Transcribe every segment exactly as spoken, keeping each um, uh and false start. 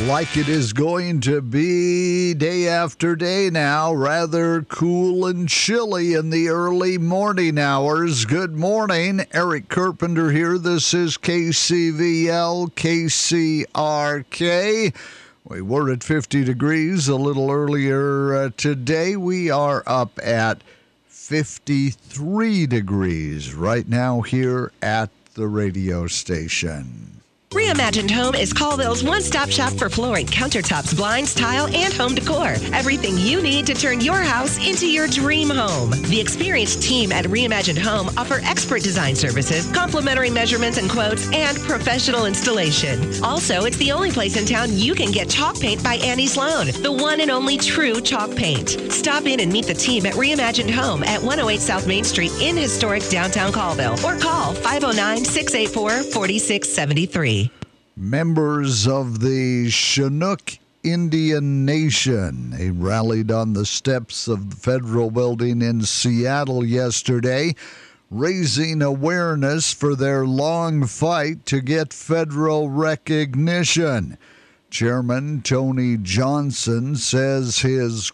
like it is going to be day after day now, rather cool and chilly in the early morning hours. Good morning, Eric Carpenter here. This is K C V L, K C R K. We were at fifty degrees a little earlier uh, today. We are up at fifty-three degrees right now here at the radio station. Reimagined Home is Colville's one-stop shop for flooring, countertops, blinds, tile, and home decor. Everything you need to turn your house into your dream home. The experienced team at Reimagined Home offer expert design services, complimentary measurements and quotes, and professional installation. Also, it's the only place in town you can get chalk paint by Annie Sloan, the one and only true chalk paint. Stop in and meet the team at Reimagined Home at one oh eight South Main Street in historic downtown Colville, or call five oh nine, six eight four, four six seven three. Members of the Chinook Indian Nation, they rallied on the steps of the Federal Building in Seattle yesterday, raising awareness for their long fight to get federal recognition. Chairman Tony Johnson says his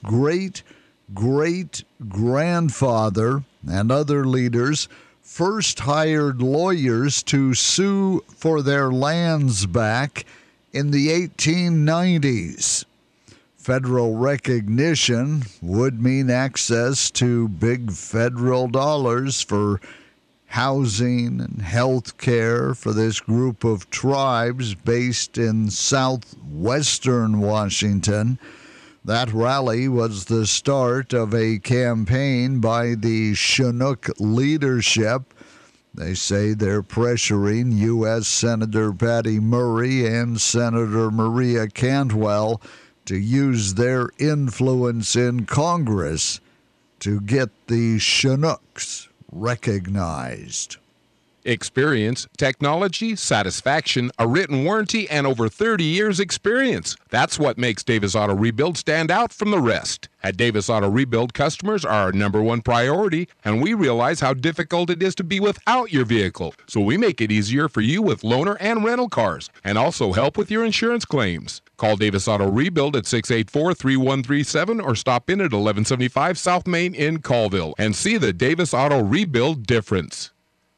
great-great-grandfather and other leaders first hired lawyers to sue for their lands back in the eighteen nineties. Federal recognition would mean access to big federal dollars for housing and health care for this group of tribes based in southwestern Washington. That rally was the start of a campaign by the Chinook leadership. They say they're pressuring U S Senator Patty Murray and Senator Maria Cantwell to use their influence in Congress to get the Chinooks recognized. Experience, technology, satisfaction, a written warranty, and over thirty years experience. That's what makes Davis Auto Rebuild stand out from the rest. At Davis Auto Rebuild, customers are our number one priority, and we realize how difficult it is to be without your vehicle. So we make it easier for you with loaner and rental cars, and also help with your insurance claims. Call Davis Auto Rebuild at six eight four, three one three seven or stop in at eleven seventy-five South Main in Colville and see the Davis Auto Rebuild difference.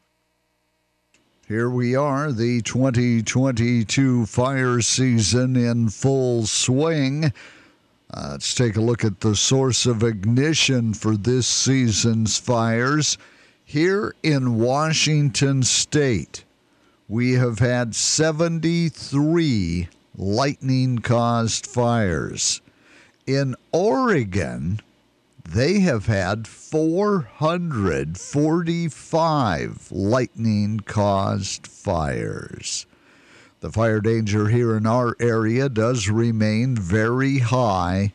Here we are, the twenty twenty-two fire season in full swing. Uh, let's take a look at the source of ignition for this season's fires. Here in Washington State, we have had seventy-three lightning-caused fires. In Oregon, they have had four hundred forty-five lightning-caused fires. The fire danger here in our area does remain very high.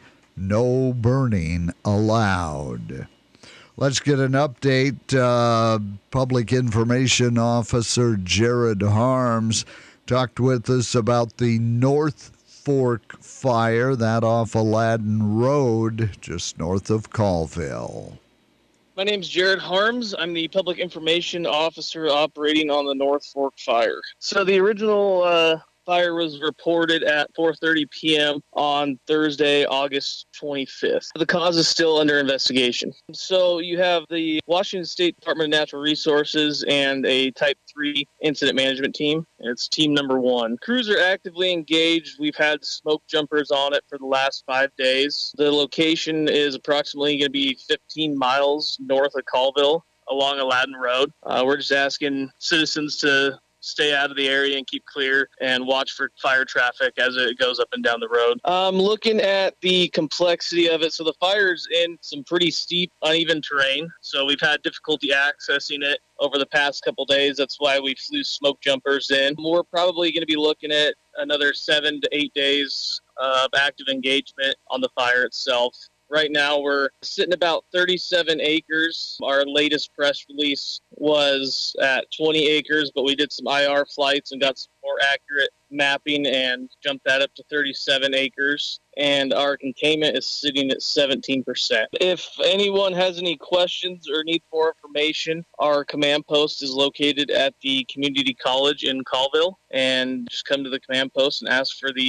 No burning allowed. Let's get an update. Uh, Public Information Officer Jared Harms talked with us about the North Fork fire, that off Aladdin Road, just north of Colville. My name's Jared Harms. I'm the Public Information Officer operating on the North Fork fire. So the original uh, fire was reported at four thirty p.m. on Thursday, August twenty-fifth. The cause is still under investigation. So you have the Washington State Department of Natural Resources and a Type three incident management team. It's team number one. Crews are actively engaged. We've had smoke jumpers on it for the last five days. The location is approximately going to be fifteen miles north of Colville along Aladdin Road. Uh, we're just asking citizens to stay out of the area and keep clear and watch for fire traffic as it goes up and down the road. Um, looking at the complexity of it, so the fire's in some pretty steep, uneven terrain, so we've had difficulty accessing it over the past couple days. That's why we flew smoke jumpers in. We're probably going to be looking at another seven to eight days of active engagement on the fire itself. Right now, we're sitting about thirty-seven acres. Our latest press release was at twenty acres, but we did some I R flights and got some more accurate mapping and jumped that up to thirty-seven acres. And our containment is sitting at seventeen percent. If anyone has any questions or need more information, our command post is located at the community college in Colville. And just come to the command post and ask for the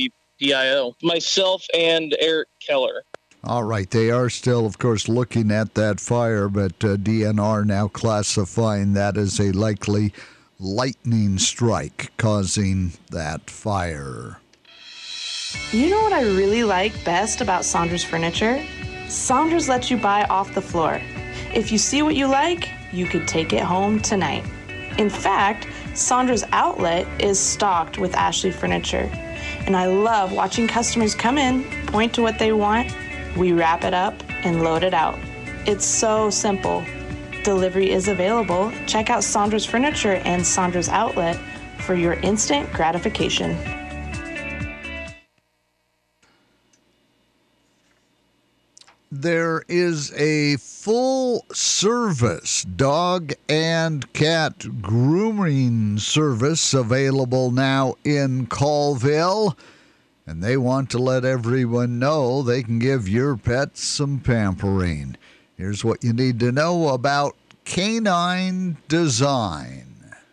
D I O. Myself and Eric Keller. All right. They are still, of course, looking at that fire, but uh, D N R now classifying that as a likely lightning strike causing that fire. You know what I really like best about Saunders Furniture? Saunders lets you buy off the floor. If you see what you like, you could take it home tonight. In fact, Saunders Outlet is stocked with Ashley furniture. And I love watching customers come in, point to what they want, we wrap it up, and load it out. It's so simple. Delivery is available. Check out Saunders Furniture and Saunders Outlet for your instant gratification. There is a full-service dog and cat grooming service available now in Colville, and they want to let everyone know they can give your pets some pampering. Here's what you need to know about Canine Design.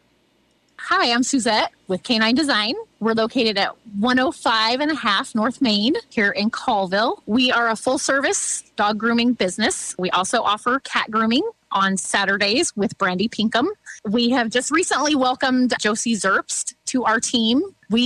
Hi, I'm Suzette with Canine Design. We're located at one oh five and a half North Main here in Colville. We are a full-service dog grooming business. We also offer cat grooming on Saturdays with Brandy Pinkham. We have just recently welcomed Josie Zerbst to our team.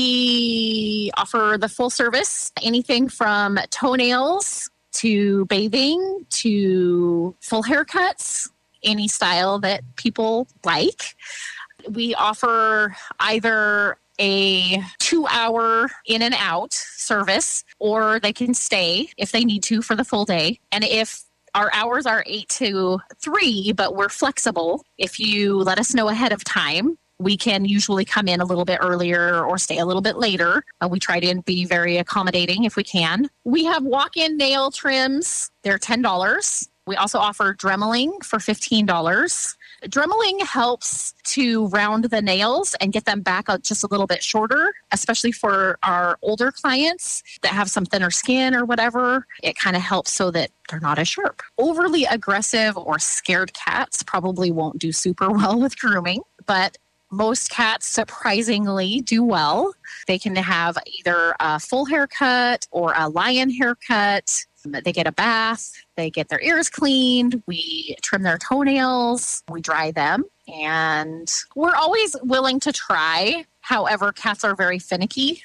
We offer the full service, anything from toenails to bathing to full haircuts, any style that people like. We offer either a two-hour in and out service, or they can stay if they need to for the full day. And if our hours are eight to three, but we're flexible, if you let us know ahead of time, we can usually come in a little bit earlier or stay a little bit later. Uh, we try to be very accommodating if we can. We have walk-in nail trims. They're ten dollars. We also offer dremeling for fifteen dollars. Dremeling helps to round the nails and get them back just a little bit shorter, especially for our older clients that have some thinner skin or whatever. It kind of helps so that they're not as sharp. Overly aggressive or scared cats probably won't do super well with grooming, but most cats surprisingly do well. They can have either a full haircut or a lion haircut. They get a bath, they get their ears cleaned, we trim their toenails, we dry them, and we're always willing to try. However, cats are very finicky.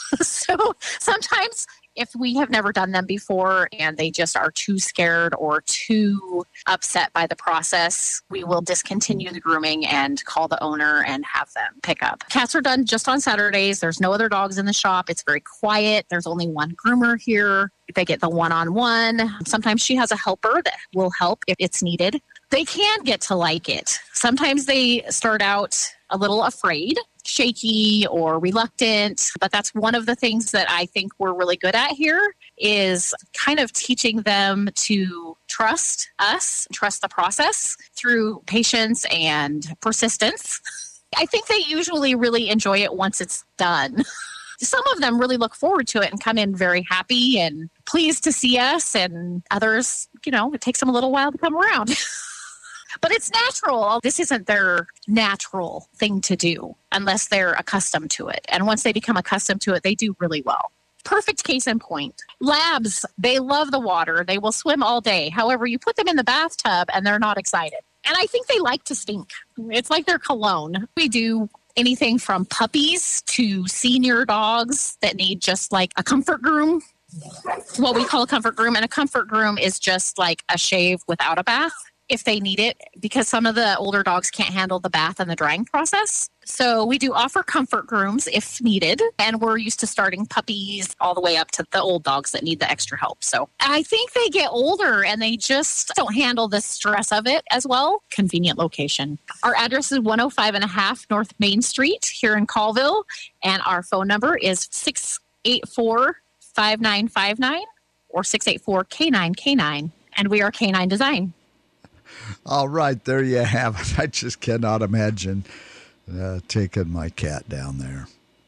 So sometimes if we have never done them before and they just are too scared or too upset by the process, we will discontinue the grooming and call the owner and have them pick up. Cats are done just on Saturdays. There's no other dogs in the shop. It's very quiet. There's only one groomer here. They get the one-on-one. Sometimes she has a helper that will help if it's needed. They can get to like it. Sometimes they start out a little afraid, shaky or reluctant, but that's one of the things that I think we're really good at here is kind of teaching them to trust us, trust the process through patience and persistence. I think they usually really enjoy it once it's done. Some of them really look forward to it and come in very happy and pleased to see us, and others, you know, it takes them a little while to come around. But it's natural. This isn't their natural thing to do unless they're accustomed to it. And once they become accustomed to it, they do really well. Perfect case in point. Labs, they love the water. They will swim all day. However, you put them in the bathtub and they're not excited. And I think they like to stink. It's like their cologne. We do anything from puppies to senior dogs that need just like a comfort groom. What we call a comfort groom. And a comfort groom is just like a shave without a bath, if they need it, because some of the older dogs can't handle the bath and the drying process. So we do offer comfort grooms if needed, and we're used to starting puppies all the way up to the old dogs that need the extra help. So I think they get older and they just don't handle the stress of it as well. Convenient location. Our address is one oh five and a half North Main Street here in Colville, and our phone number is six eight four, five nine five nine or six eight four, K nine K nine, and we are Canine Design. All right, there you have it. I just cannot imagine uh, taking my cat down there.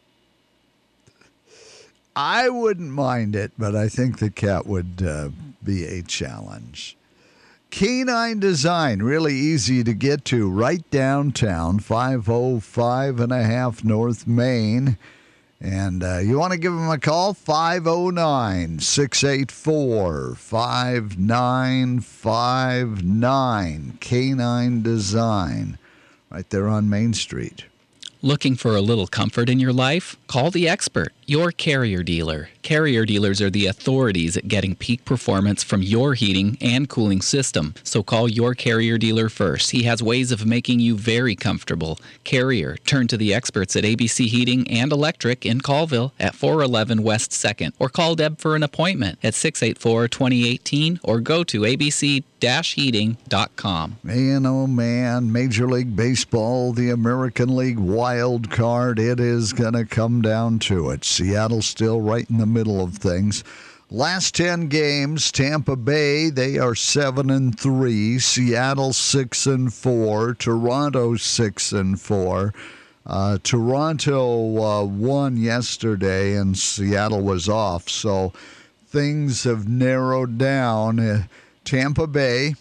I wouldn't mind it, but I think the cat would uh, be a challenge. Canine Design, really easy to get to, right downtown, five oh five and a half North Main. And uh, you want to give them a call, five oh nine, six eight four, five nine five nine, Canine Design, right there on Main Street. Looking for a little comfort in your life? Call the expert, your Carrier dealer. Carrier dealers are the authorities at getting peak performance from your heating and cooling system. So call your Carrier dealer first. He has ways of making you very comfortable. Carrier, turn to the experts at A B C Heating and Electric in Colville at four eleven West second. Or call Deb for an appointment at six eight four, two oh one eight or go to a b c dash heating dot com. Man, oh man, Major League Baseball, the American League wild card, it is going to come down to it. Seattle's still right in the middle of things. Last ten games, Tampa Bay, they are seven and three. Seattle six and four. Toronto six and four. Uh, Toronto uh, won yesterday, and Seattle was off. So things have narrowed down. Uh, Tampa Bay,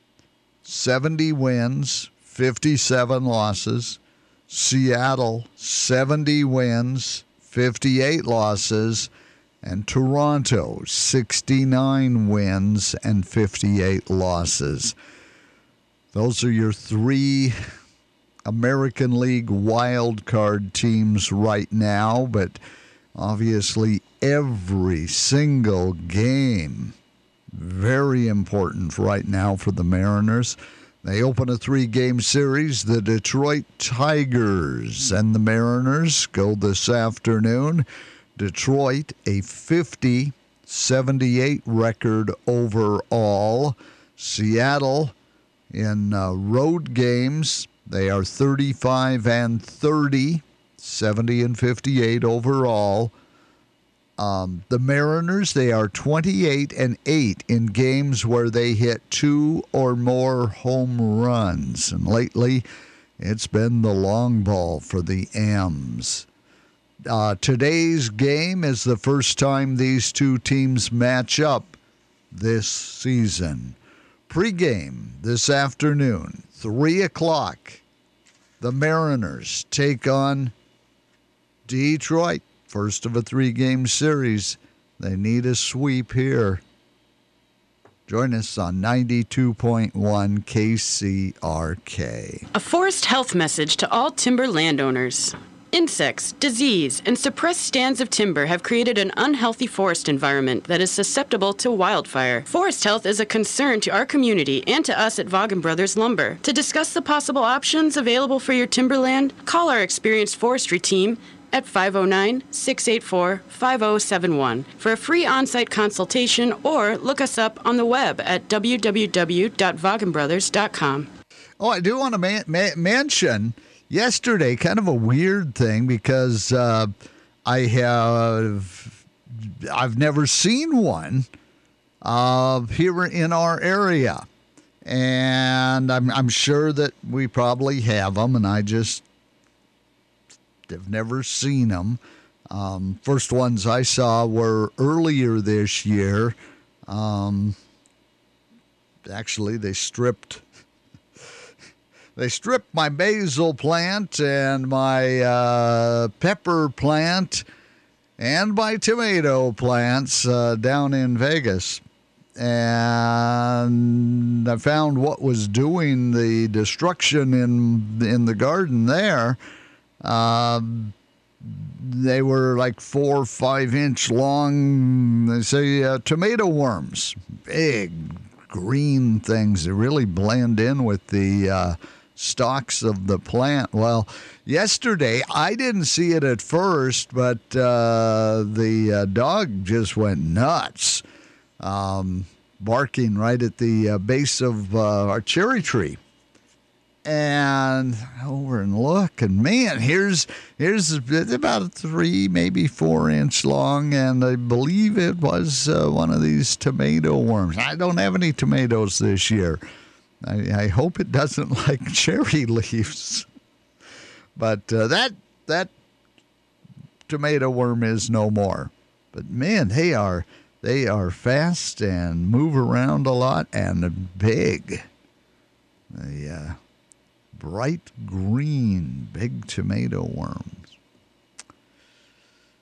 seventy wins, fifty-seven losses. Seattle, seventy wins, fifty-eight losses. And Toronto, sixty-nine wins and fifty-eight losses. Those are your three American League wild card teams right now, but obviously every single game very important right now for the Mariners. They open a three-game series. The Detroit Tigers and the Mariners go this afternoon. Detroit, a fifty seventy-eight record overall. Seattle, in uh, road games, they are thirty-five and thirty, seventy and fifty-eight overall. Um, the Mariners, they are twenty-eight and eight in games where they hit two or more home runs. And lately, it's been the long ball for the M's. Uh, today's game is the first time these two teams match up this season. Pre-game this afternoon, three o'clock, the Mariners take on Detroit. First of a three-game series. They need a sweep here. Join us on ninety-two point one K C R K. A forest health message to all timber landowners. Insects, disease, and suppressed stands of timber have created an unhealthy forest environment that is susceptible to wildfire. Forest health is a concern to our community and to us at Vaughan Brothers Lumber. To discuss the possible options available for your timberland, call our experienced forestry team at five oh nine, six eight four, five oh seven one for a free on-site consultation, or look us up on the web at w w w dot vaughan brothers dot com. Oh, I do want to ma- ma- mention yesterday, kind of a weird thing, because uh, I have I've never seen one uh, here in our area, and I'm I'm sure that we probably have them, and I just have never seen them. Um, first ones I saw were earlier this year. Um, actually, they stripped they stripped my basil plant and my uh, pepper plant and my tomato plants uh, down in Vegas. And I found what was doing the destruction in in the garden there. Uh, they were like four or five inch long, they say, uh, tomato worms. Big green things. They really blend in with the uh, stalks of the plant. Well, yesterday, I didn't see it at first, but uh, the uh, dog just went nuts, um, barking right at the uh, base of uh, our cherry tree. And over and look, and man, here's here's it's about a three, maybe four inch long, and I believe it was uh, one of these tomato worms. I don't have any tomatoes this year. I, I hope it doesn't like cherry leaves. But uh, that that tomato worm is no more. But man, they are they are fast and move around a lot and big. Yeah. Bright green, big tomato worms.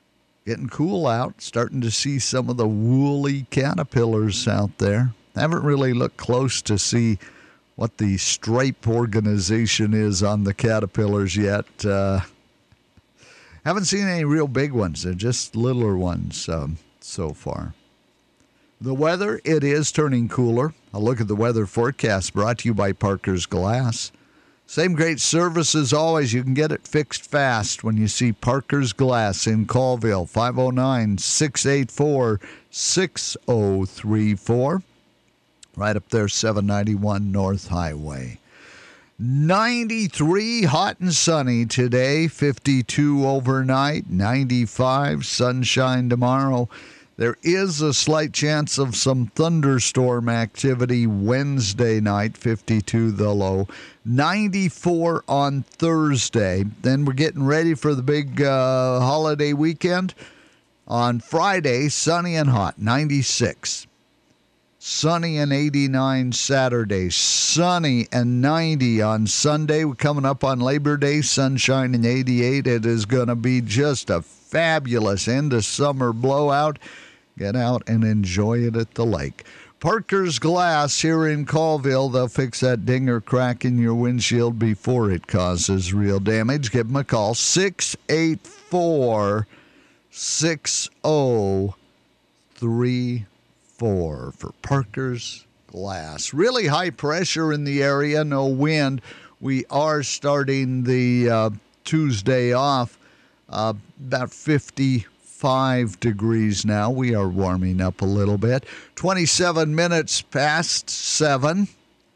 Getting cool out. Starting to see some of the woolly caterpillars out there. Haven't really looked close to see what the stripe organization is on the caterpillars yet. Uh, haven't seen any real big ones. They're just littler ones um, so far. The weather, it is turning cooler. A look at the weather forecast brought to you by Parker's Glass. Same great service as always. You can get it fixed fast when you see Parker's Glass in Colville, five oh nine, six eight four, six oh three four. Right up there, seven ninety-one North Highway. ninety-three, hot and sunny today, fifty-two overnight, ninety-five, sunshine tomorrow. There is a slight chance of some thunderstorm activity Wednesday night, fifty-two the low, ninety-four on Thursday. Then we're getting ready for the big uh, holiday weekend. On Friday, sunny and hot, ninety-six. Sunny and eighty-nine Saturday, sunny and ninety on Sunday. We're coming up on Labor Day, sunshine and eighty-eight. It is going to be just a fabulous end of summer blowout. Get out and enjoy it at the lake. Parker's Glass here in Colville. They'll fix that ding or crack in your windshield before it causes real damage. Give them a call, six eight four, six oh three four for Parker's Glass. Really high pressure in the area, no wind. We are starting the uh, Tuesday off uh, about fifty-five degrees now. We are warming up a little bit. twenty-seven minutes past seven.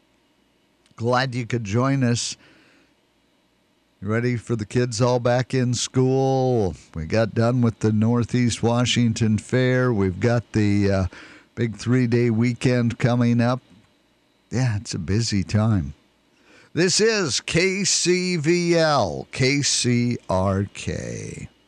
Glad you could join us. Ready for the kids all back in school? We got done with the Northeast Washington Fair. We've got the uh, big three-day weekend coming up. Yeah, it's a busy time. This is K C V L, K C R K.